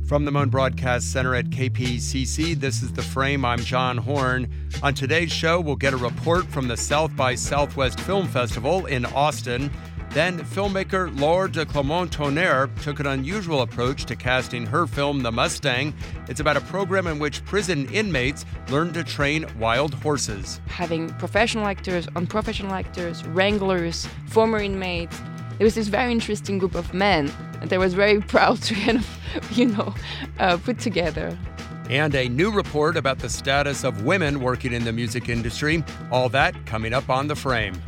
From the Moan Broadcast Center at KPCC, this is The Frame. I'm John Horn. On today's show, we'll get a report from the South by Southwest Film Festival in Austin. Then filmmaker Laure de Clermont-Tonnerre took an unusual approach to casting her film, The Mustang. It's about a program in which prison inmates learn to train wild horses. Having professional actors, unprofessional actors, wranglers, former inmates, there was this very interesting group of men that I was very proud to kind of, put together. And a new report about the status of women working in the music industry. All that coming up on The Frame.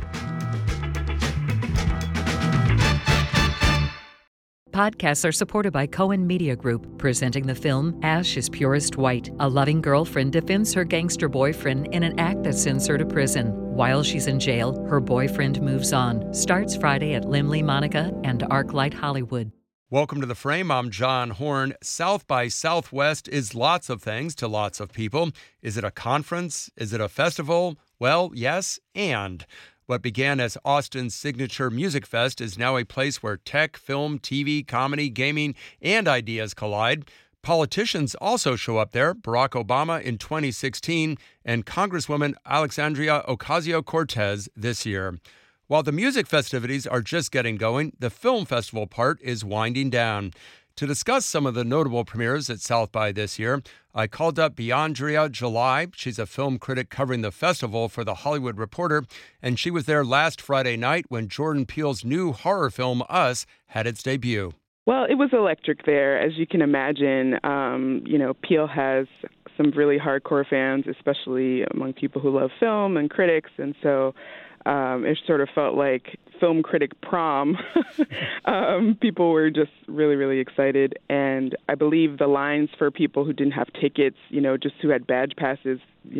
Podcasts are supported by Cohen Media Group, presenting the film Ash is Purest White. A loving girlfriend defends her gangster boyfriend in an act that sends her to prison. While she's in jail, her boyfriend moves on. Starts Friday at Limley Monica and ArcLight Hollywood. Welcome to The Frame. I'm John Horn. South by Southwest is lots of things to lots of people. Is it a conference? Is it a festival? Well, yes, and what began as Austin's signature music fest is now a place where tech, film, TV, comedy, gaming, and ideas collide. Politicians also show up there, Barack Obama in 2016 and Congresswoman Alexandria Ocasio-Cortez this year. While the music festivities are just getting going, the film festival part is winding down. To discuss some of the notable premieres at South by this year, I called up Biandria July. She's a film critic covering the festival for The Hollywood Reporter, and she was there last Friday night when Jordan Peele's new horror film, Us, had its debut. Well, it was electric there, as you can imagine. Peele has some really hardcore fans, especially among people who love film and critics, and so it sort of felt like film critic prom. People were just really, really excited. And I believe the lines for people who didn't have tickets, just who had badge passes,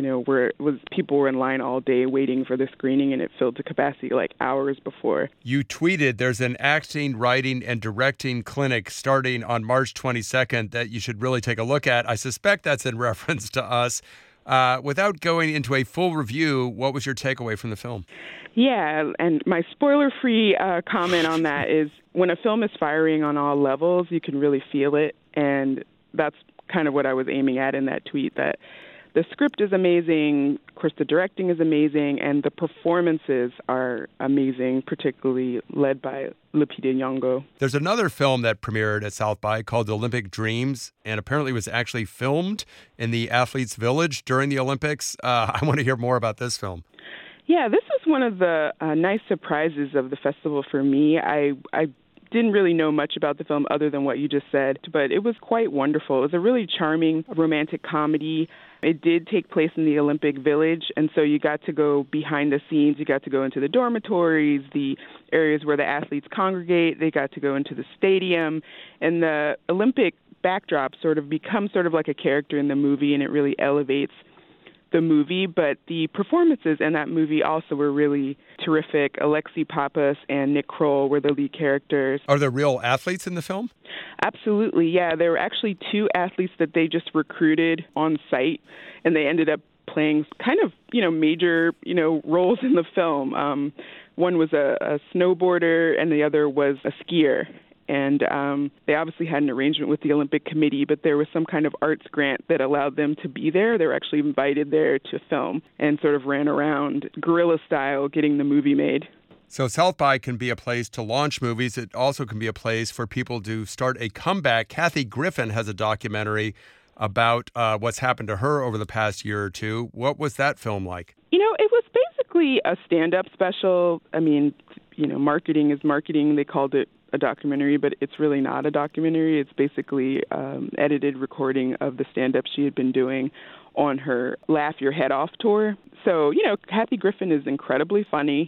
people were in line all day waiting for the screening, and it filled to capacity like hours before. You tweeted there's an acting, writing, and directing clinic starting on March 22nd that you should really take a look at. I suspect that's in reference to Us. Without going into a full review, what was your takeaway from the film? Yeah, and my spoiler-free comment on that is when a film is firing on all levels, you can really feel it, and that's kind of what I was aiming at in that tweet, that the script is amazing, of course the directing is amazing, and the performances are amazing, particularly led by Lupita Nyong'o. There's another film that premiered at South by called Olympic Dreams, and apparently was actually filmed in the Athletes' Village during the Olympics. I want to hear more about this film. Yeah, this was one of the nice surprises of the festival for me. I didn't really know much about the film other than what you just said, but it was quite wonderful. It was a really charming romantic comedy. It did take place in the Olympic Village, and so you got to go behind the scenes. You got to go into the dormitories, the areas where the athletes congregate. They got to go into the stadium, and the Olympic backdrop sort of becomes sort of like a character in the movie, and it really elevates the movie. But the performances in that movie also were really terrific. Alexi Pappas and Nick Kroll were the lead characters. Are there real athletes in the film? Absolutely, yeah. There were actually two athletes that they just recruited on site, and they ended up playing kind of, major, roles in the film. One was a snowboarder, and the other was a skier. And they obviously had an arrangement with the Olympic Committee, but there was some kind of arts grant that allowed them to be there. They were actually invited there to film and sort of ran around guerrilla style getting the movie made. So South by can be a place to launch movies. It also can be a place for people to start a comeback. Kathy Griffin has a documentary about what's happened to her over the past year or two. What was that film like? It was basically a stand-up special. I mean, marketing is marketing. They called it a documentary, but it's really not a documentary. It's basically edited recording of the stand-up she had been doing on her Laugh Your Head Off tour. So, Kathy Griffin is incredibly funny.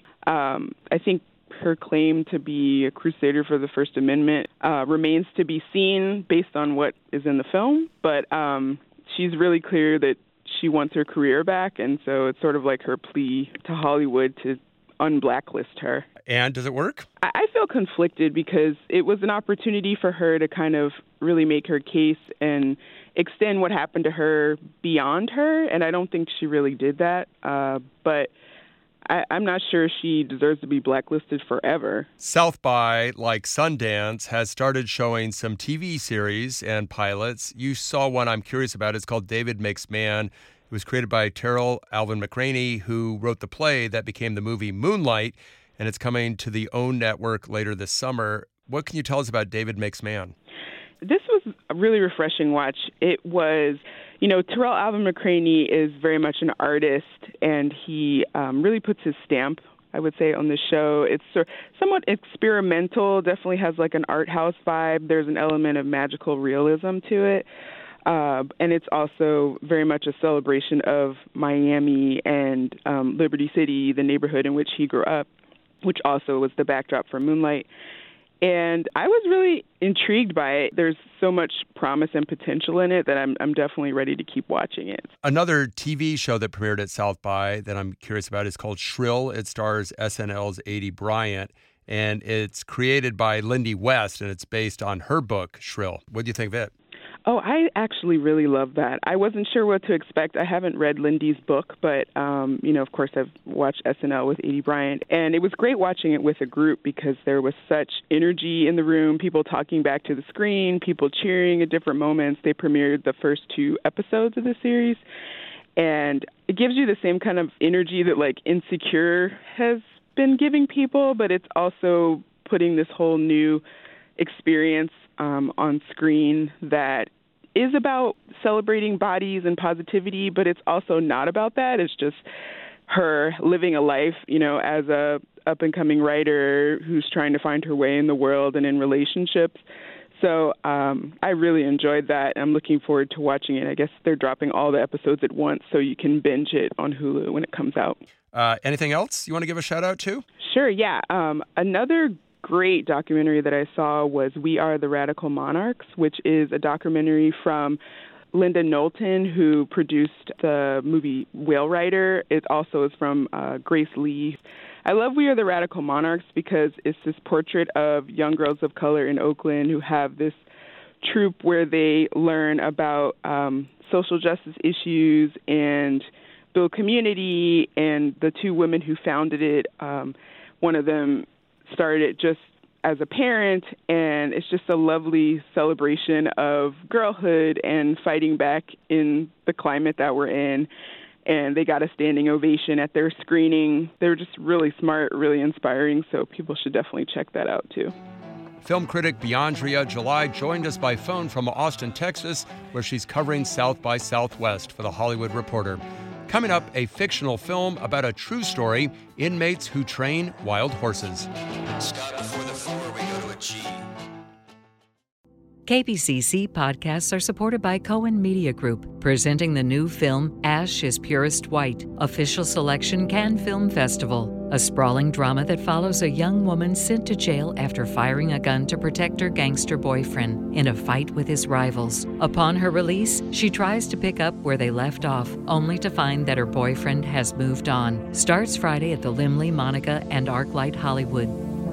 I think her claim to be a crusader for the First Amendment remains to be seen based on what is in the film, but she's really clear that she wants her career back, and so it's sort of like her plea to Hollywood to unblacklist her. And does it work? I feel conflicted because it was an opportunity for her to kind of really make her case and extend what happened to her beyond her, and I don't think she really did that. But I'm not sure she deserves to be blacklisted forever. South by, like Sundance, has started showing some TV series and pilots. You saw one I'm curious about. It's called David Makes Man. It was created by Terrell Alvin McCraney, who wrote the play that became the movie Moonlight, and it's coming to the OWN network later this summer. What can you tell us about David Makes Man? This was a really refreshing watch. It was, Terrell Alvin McCraney is very much an artist, and he really puts his stamp, I would say, on the show. It's somewhat experimental, definitely has like an art house vibe. There's an element of magical realism to it. And it's also very much a celebration of Miami and Liberty City, the neighborhood in which he grew up, which also was the backdrop for Moonlight. And I was really intrigued by it. There's so much promise and potential in it that I'm definitely ready to keep watching it. Another TV show that premiered at South by that I'm curious about is called Shrill. It stars SNL's Aidy Bryant, and it's created by Lindy West, and it's based on her book, Shrill. What do you think of it? Oh, I actually really love that. I wasn't sure what to expect. I haven't read Lindy's book, but, of course, I've watched SNL with Aidy Bryant. And it was great watching it with a group because there was such energy in the room, people talking back to the screen, people cheering at different moments. They premiered the first 2 episodes of the series. And it gives you the same kind of energy that, like, Insecure has been giving people, but it's also putting this whole new experience on screen that is about celebrating bodies and positivity, but it's also not about that. It's just her living a life, as a up-and-coming writer who's trying to find her way in the world and in relationships. So I really enjoyed that. I'm looking forward to watching it. I guess they're dropping all the episodes at once so you can binge it on Hulu when it comes out. Anything else you want to give a shout-out to? Sure, yeah. Another great documentary that I saw was We Are the Radical Monarchs, which is a documentary from Linda Knowlton, who produced the movie Whale Rider. It also is from Grace Lee. I love We Are the Radical Monarchs because it's this portrait of young girls of color in Oakland who have this troupe where they learn about social justice issues and build community. And the 2 women who founded it, one of them started it just as a parent, and it's just a lovely celebration of girlhood and fighting back in the climate that we're in. And they got a standing ovation at their screening. They were just really smart, really inspiring, so people should definitely check that out too. Film critic Biandria July joined us by phone from Austin, Texas, where she's covering South by Southwest for The Hollywood Reporter. Coming up, a fictional film about a true story, inmates who train wild horses. Stop before the 4, we go to a G. KPCC podcasts are supported by Cohen Media Group, presenting the new film Ash is Purest White, official selection Cannes Film Festival, a sprawling drama that follows a young woman sent to jail after firing a gun to protect her gangster boyfriend in a fight with his rivals. Upon her release, she tries to pick up where they left off, only to find that her boyfriend has moved on. Starts Friday at the Laemmle, Monica, and ArcLight Hollywood.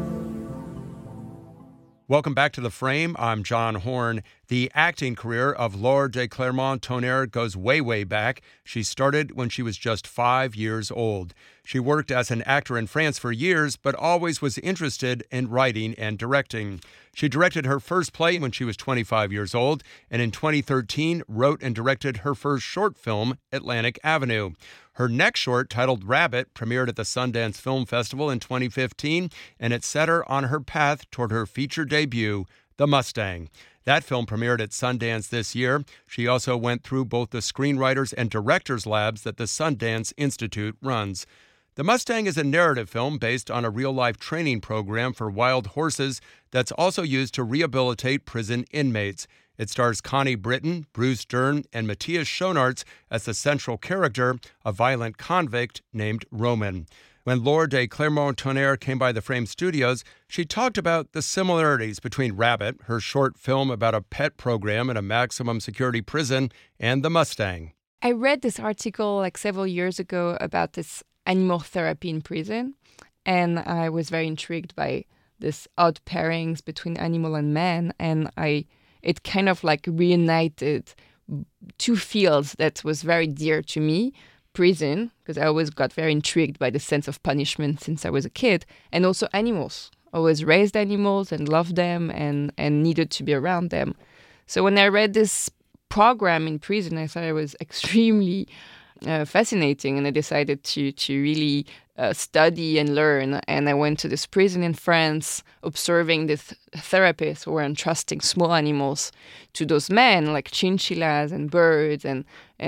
Welcome back to The Frame. I'm John Horn. The acting career of Laure de Clermont-Tonnerre goes way, way back. She started when she was just 5 years old. She worked as an actor in France for years, but always was interested in writing and directing. She directed her first play when she was 25 years old, and in 2013 wrote and directed her first short film, Atlantic Avenue. Her next short, titled Rabbit, premiered at the Sundance Film Festival in 2015, and it set her on her path toward her feature debut, The Mustang. That film premiered at Sundance this year. She also went through both the screenwriters and directors labs that the Sundance Institute runs. The Mustang is a narrative film based on a real-life training program for wild horses that's also used to rehabilitate prison inmates. It stars Connie Britton, Bruce Dern, and Matthias Schoenaerts as the central character, a violent convict named Roman. When Laure de Clermont-Tonnerre came by the Frame Studios, she talked about the similarities between Rabbit, her short film about a pet program in a maximum security prison, and The Mustang. I read this article several years ago about this animal therapy in prison, and I was very intrigued by this odd pairings between animal and man, and it kind of reunited 2 fields that was very dear to me, prison, because I always got very intrigued by the sense of punishment since I was a kid, and also animals. I always raised animals and loved them and needed to be around them. So when I read this program in prison, I thought it was extremely fascinating, and I decided to really study and learn. And I went to this prison in France, observing this therapists who were entrusting small animals to those men, like chinchillas and birds and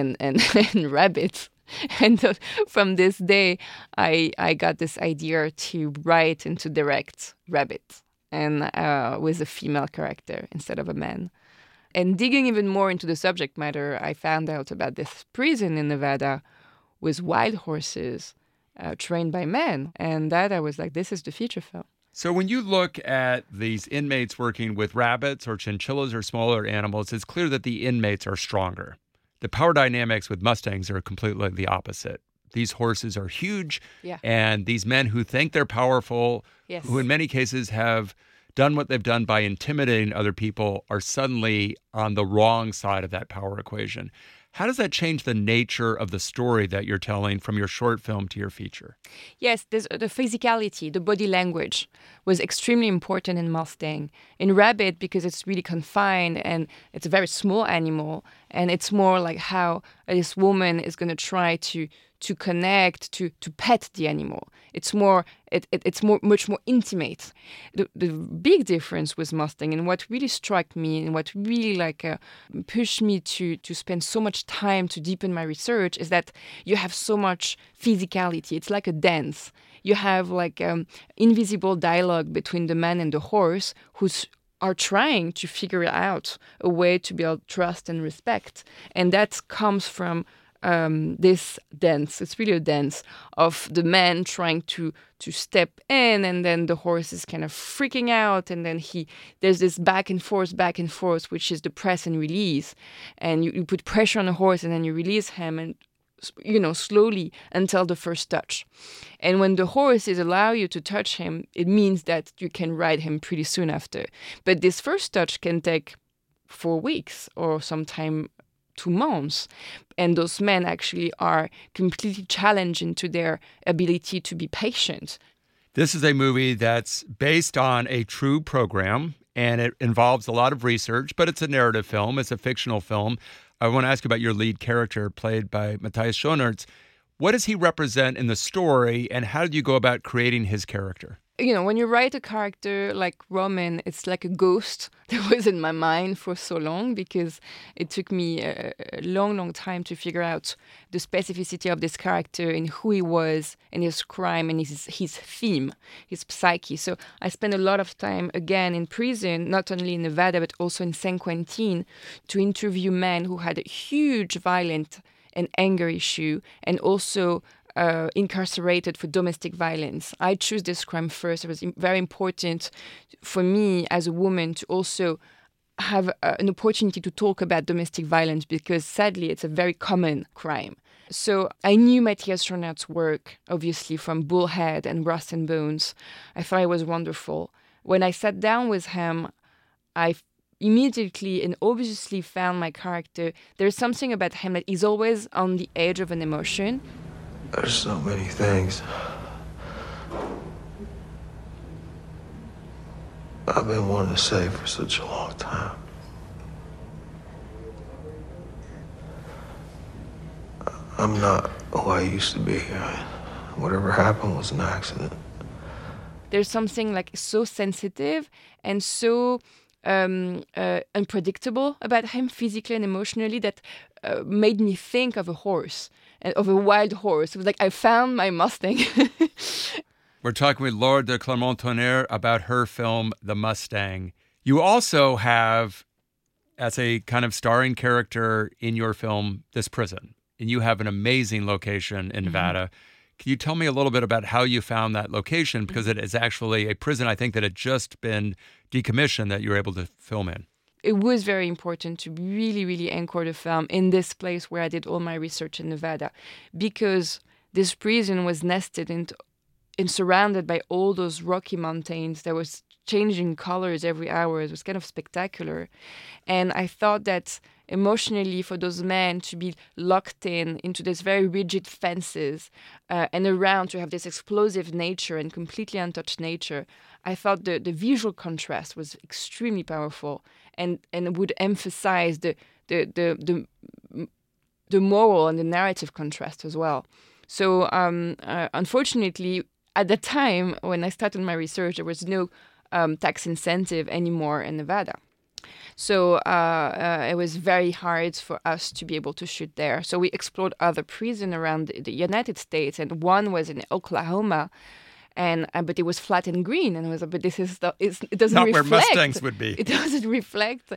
and rabbits. And from this day, I got this idea to write and to direct rabbits, and with a female character instead of a man. And digging even more into the subject matter, I found out about this prison in Nevada with wild horses trained by men. And that I was like, this is the feature film. So when you look at these inmates working with rabbits or chinchillas or smaller animals, it's clear that the inmates are stronger. The power dynamics with Mustangs are completely the opposite. These horses are huge, and these men who think they're powerful, who in many cases have done what they've done by intimidating other people, are suddenly on the wrong side of that power equation. How does that change the nature of the story that you're telling from your short film to your feature? Yes, the physicality, the body language was extremely important in Mustang. In Rabbit, because it's really confined and it's a very small animal, and it's more like how this woman is going to try to connect, to pet the animal. It's much more intimate. The big difference with Mustang, and what really struck me and what really pushed me to spend so much time to deepen my research, is that you have so much physicality. It's like a dance. You have invisible dialogue between the man and the horse, who's are trying to figure out a way to build trust and respect. And that comes from this dance. It's really a dance of the man trying to step in, and then the horse is kind of freaking out, and then there's this back and forth, which is the press and release. And you put pressure on the horse, and then you release him, and slowly until the first touch. And when the horses allow you to touch him, it means that you can ride him pretty soon after. But this first touch can take 4 weeks or sometime 2 months. And those men actually are completely challenged into their ability to be patient. This is a movie that's based on a true program, and it involves a lot of research, but it's a narrative film. It's a fictional film. I want to ask you about your lead character, played by Matthias Schoenaerts. What does he represent in the story, and how did you go about creating his character? When you write a character like Roman, it's like a ghost that was in my mind for so long, because it took me a long time to figure out the specificity of this character and who he was and his crime and his theme, his psyche. So I spent a lot of time, again, in prison, not only in Nevada, but also in San Quentin, to interview men who had a huge violent and anger issue, and also incarcerated for domestic violence. I choose this crime first. It was very important for me as a woman to also have an opportunity to talk about domestic violence, because sadly it's a very common crime. So I knew Matthias Schoenaerts' work, obviously, from Bullhead and Rust and Bones. I thought it was wonderful. When I sat down with him, I immediately and obviously found my character. There's something about him that he's always on the edge of an emotion. There's so many things I've been wanting to say for such a long time. I'm not who I used to be. Whatever happened was an accident. There's something so sensitive and so unpredictable about him physically and emotionally that made me think of a horse, of a wild horse. It was like I found my Mustang. We're talking with Laure de Clermont-Tonnerre about her film, The Mustang. You also have, as a kind of starring character in your film, this prison. And you have an amazing location in Nevada. Can you tell me a little bit about how you found that location? Because it is actually a prison, I think, that had just been decommissioned that you were able to film in. It was very important to really, really anchor the film in this place where I did all my research in Nevada, because this prison was nested and surrounded by all those rocky mountains that was changing colors every hour. It was kind of spectacular. And I thought that emotionally for those men to be locked into these very rigid fences and around to have this explosive nature and completely untouched nature. I thought the visual contrast was extremely powerful and would emphasize the moral and the narrative contrast as well. So unfortunately, at the time when I started my research, there was no tax incentive anymore in Nevada. So it was very hard for us to be able to shoot there. So we explored other prisons around the United States, and one was in Oklahoma, and but it was flat and green, and I was like, but it doesn't not reflect. Where Mustangs would be. It doesn't reflect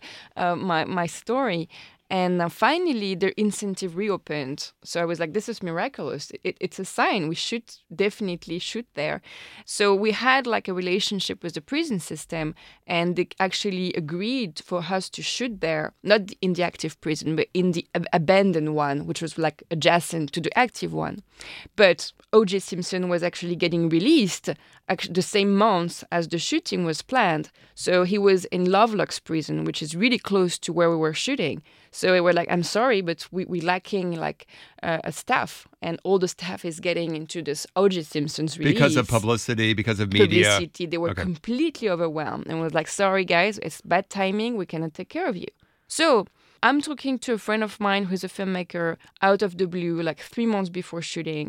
my story. And finally, the incentive reopened. So I was like, this is miraculous. It's a sign. We should definitely shoot there. So we had like a relationship with the prison system, and they actually agreed for us to shoot there, not in the active prison, but in the abandoned one, which was like adjacent to the active one. But O.J. Simpson was actually getting released the same month as the shooting was planned. So he was in Lovelock's prison, which is really close to where we were shooting. So we were like, I'm sorry, but we're lacking like a staff, and all the staff is getting into this O.J. Simpson's release. Because of publicity, because of media. Publicity, they were completely overwhelmed and was like, sorry guys, it's bad timing, we cannot take care of you. So I'm talking to a friend of mine who's a filmmaker out of the blue, like 3 months before shooting.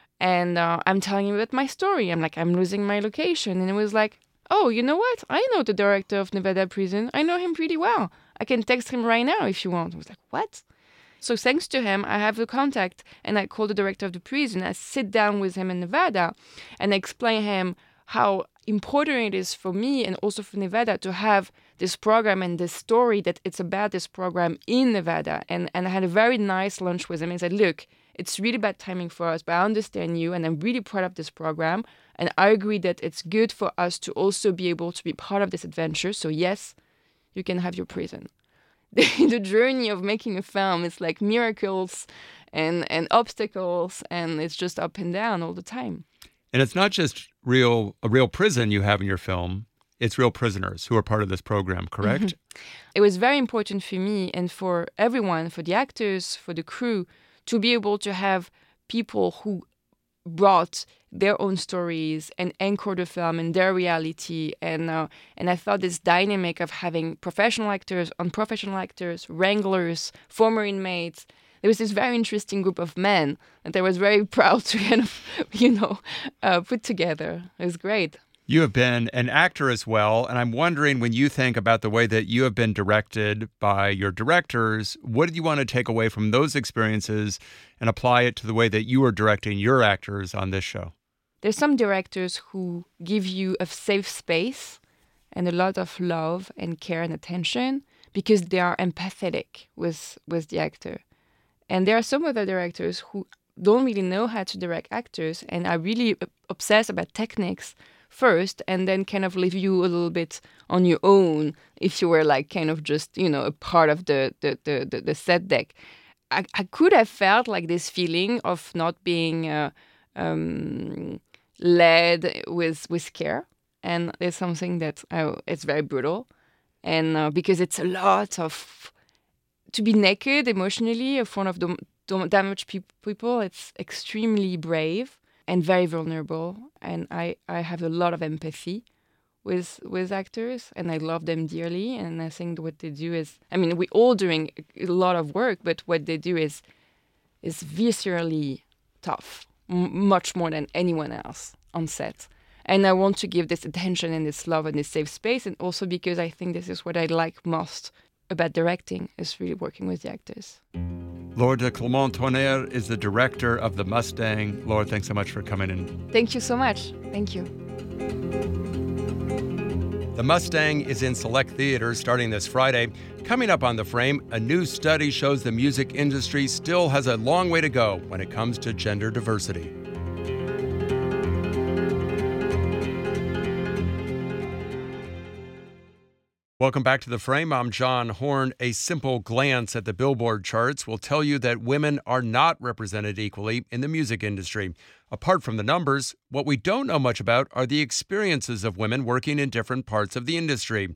And I'm telling him about my story. I'm like, I'm losing my location. And it was like, oh, you know what? I know the director of Nevada Prison. I know him pretty well. I can text him right now if you want. I was like, what? So thanks to him, I have the contact, and I call the director of the prison. I sit down with him in Nevada, and I explain him how important it is for me and also for Nevada to have this program and this story that it's about this program in Nevada. And I had a very nice lunch with him and said, look, it's really bad timing for us, but I understand you, and I'm really proud of this program. And I agree that it's good for us to also be able to be part of this adventure. So yes, you can have your prison. The journey of making a film is like miracles and obstacles, and it's just up and down all the time. And it's not just a real prison you have in your film. It's real prisoners who are part of this program, correct? Mm-hmm. It was very important for me and for everyone, for the actors, for the crew, to be able to have people who brought their own stories and anchored the film in their reality. And I thought this dynamic of having professional actors, unprofessional actors, wranglers, former inmates, there was this very interesting group of men that I was very proud to kind of, put together. It was great. You have been an actor as well, and I'm wondering, when you think about the way that you have been directed by your directors, what did you want to take away from those experiences and apply it to the way that you are directing your actors on this show? There's some directors who give you a safe space and a lot of love and care and attention because they are empathetic with the actor. And there are some other directors who don't really know how to direct actors and are really obsessed about techniques first, and then kind of leave you a little bit on your own if you were like kind of just, a part of the set deck. I could have felt like this feeling of not being led with care, and it's something that it's very brutal, and because it's a lot of to be naked emotionally in front of the damaged people. It's extremely brave and very vulnerable, and I have a lot of empathy with actors, and I love them dearly, and I think what they do is, we're all doing a lot of work, but what they do is viscerally tough, much more than anyone else on set. And I want to give this attention and this love and this safe space, and also because I think this is what I like most about directing, is really working with the actors. Laure de Clermont-Tonnerre is the director of The Mustang. Laure, thanks so much for coming in. Thank you so much. Thank you. The Mustang is in select theaters starting this Friday. Coming up on The Frame, a new study shows the music industry still has a long way to go when it comes to gender diversity. Welcome back to The Frame. I'm John Horn. A simple glance at the Billboard charts will tell you that women are not represented equally in the music industry. Apart from the numbers, what we don't know much about are the experiences of women working in different parts of the industry.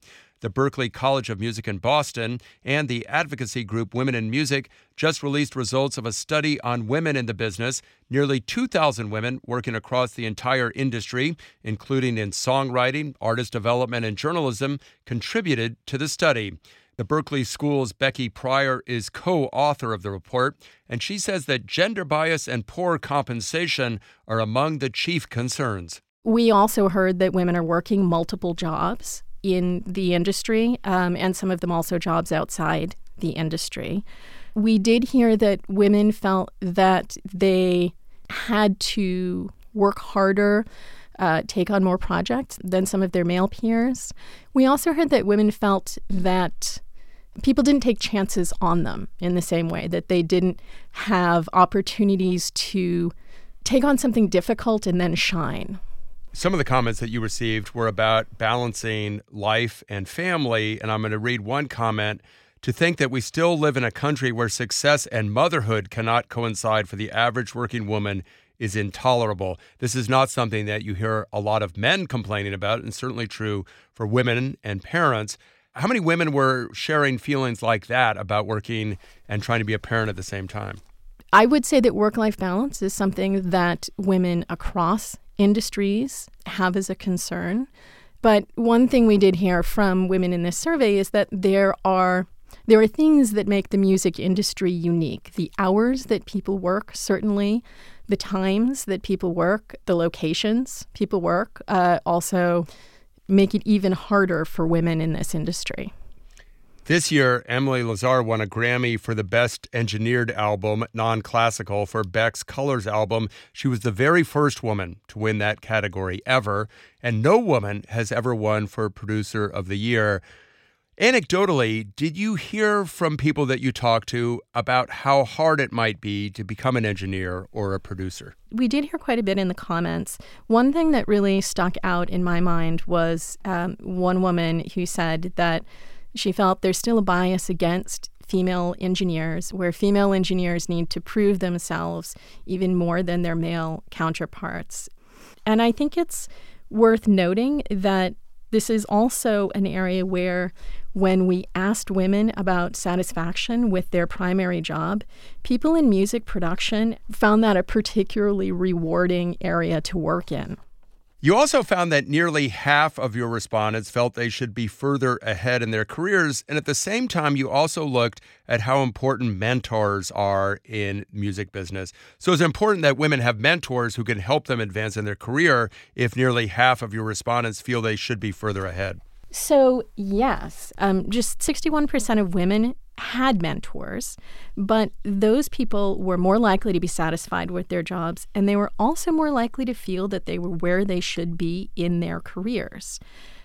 the Berklee College of Music in Boston, and the advocacy group Women in Music just released results of a study on women in the business. Nearly 2,000 women working across the entire industry, including in songwriting, artist development, and journalism, contributed to the study. The Berklee School's Becky Pryor is co-author of the report, and she says that gender bias and poor compensation are among the chief concerns. We also heard that women are working multiple jobs in the industry, and some of them also jobs outside the industry. We did hear that women felt that they had to work harder, take on more projects than some of their male peers. We also heard that women felt that people didn't take chances on them in the same way, that they didn't have opportunities to take on something difficult and then shine. Some of the comments that you received were about balancing life and family, and I'm going to read one comment. To think that we still live in a country where success and motherhood cannot coincide for the average working woman is intolerable. This is not something that you hear a lot of men complaining about, and certainly true for women and parents. How many women were sharing feelings like that about working and trying to be a parent at the same time? I would say that work-life balance is something that women across industries have as a concern. But one thing we did hear from women in this survey is that there are things that make the music industry unique. The hours that people work, certainly, the times that people work, the locations people work, also make it even harder for women in this industry. This year, Emily Lazar won a Grammy for the Best Engineered Album, Non-Classical, for Beck's Colors album. She was the very first woman to win that category ever, and no woman has ever won for Producer of the Year. Anecdotally, did you hear from people that you talked to about how hard it might be to become an engineer or a producer? We did hear quite a bit in the comments. One thing that really stuck out in my mind was one woman who said that she felt there's still a bias against female engineers, where female engineers need to prove themselves even more than their male counterparts. And I think it's worth noting that this is also an area where when we asked women about satisfaction with their primary job, people in music production found that a particularly rewarding area to work in. You also found that nearly half of your respondents felt they should be further ahead in their careers. And at the same time, you also looked at how important mentors are in music business. So it's important that women have mentors who can help them advance in their career if nearly half of your respondents feel they should be further ahead. So, yes, just 61% of women had mentors, but those people were more likely to be satisfied with their jobs, and they were also more likely to feel that they were where they should be in their careers.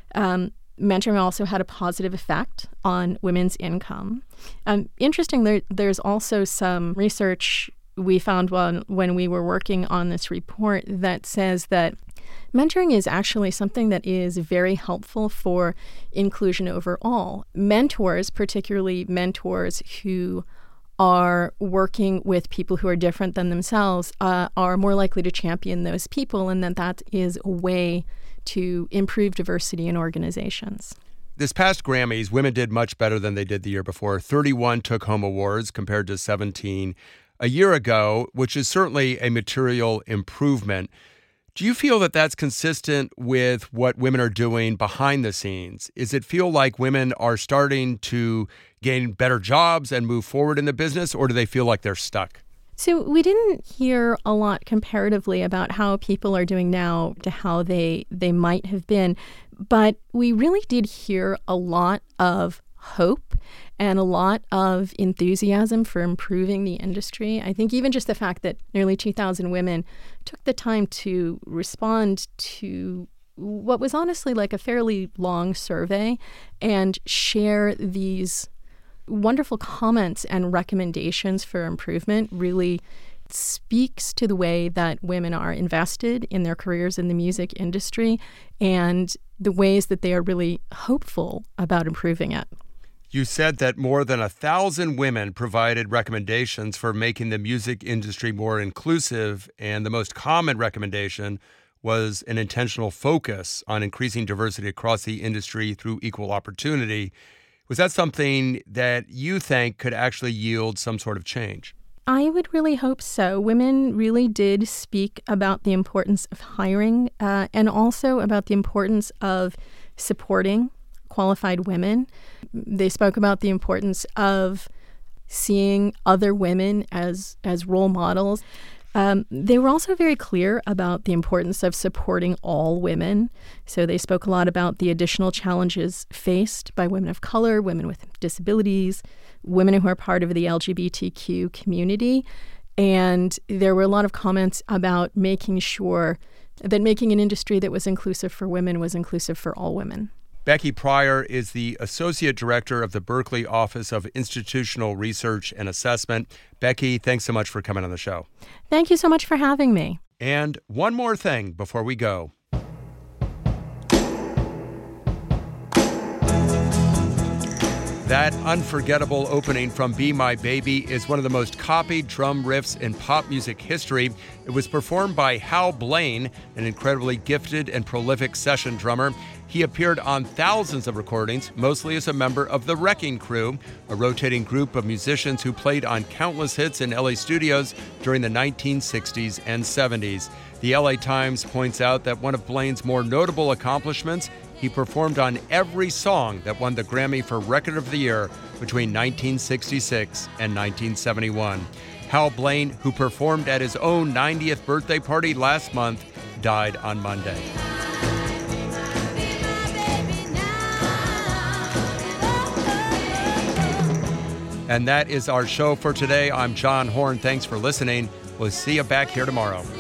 Mentoring also had a positive effect on women's income. Interesting, there's also some research we found when we were working on this report that says that mentoring is actually something that is very helpful for inclusion overall. Mentors, particularly mentors who are working with people who are different than themselves, are more likely to champion those people, and that is a way to improve diversity in organizations. This past Grammys, women did much better than they did the year before. 31 took home awards compared to 17 a year ago, which is certainly a material improvement. Do you feel that that's consistent with what women are doing behind the scenes? Does it feel like women are starting to gain better jobs and move forward in the business, or do they feel like they're stuck? So we didn't hear a lot comparatively about how people are doing now to how they might have been, but we really did hear a lot of hope and a lot of enthusiasm for improving the industry. I think even just the fact that nearly 2,000 women took the time to respond to what was honestly like a fairly long survey and share these wonderful comments and recommendations for improvement really speaks to the way that women are invested in their careers in the music industry and the ways that they are really hopeful about improving it. You said that more than 1,000 women provided recommendations for making the music industry more inclusive, and the most common recommendation was an intentional focus on increasing diversity across the industry through equal opportunity. Was that something that you think could actually yield some sort of change? I would really hope so. Women really did speak about the importance of hiring and also about the importance of supporting qualified women. They spoke about the importance of seeing other women as role models. They were also very clear about the importance of supporting all women. So they spoke a lot about the additional challenges faced by women of color, women with disabilities, women who are part of the LGBTQ community. And there were a lot of comments about making sure that making an industry that was inclusive for women was inclusive for all women. Becky Pryor is the Associate Director of the Berkeley Office of Institutional Research and Assessment. Becky, thanks so much for coming on the show. Thank you so much for having me. And one more thing before we go. That unforgettable opening from Be My Baby is one of the most copied drum riffs in pop music history. It was performed by Hal Blaine, an incredibly gifted and prolific session drummer. He appeared on thousands of recordings, mostly as a member of the Wrecking Crew, a rotating group of musicians who played on countless hits in LA studios during the 1960s and 70s. The LA Times points out that one of Blaine's more notable accomplishments, he performed on every song that won the Grammy for Record of the Year between 1966 and 1971. Hal Blaine, who performed at his own 90th birthday party last month, died on Monday. And that is our show for today. I'm John Horn. Thanks for listening. We'll see you back here tomorrow.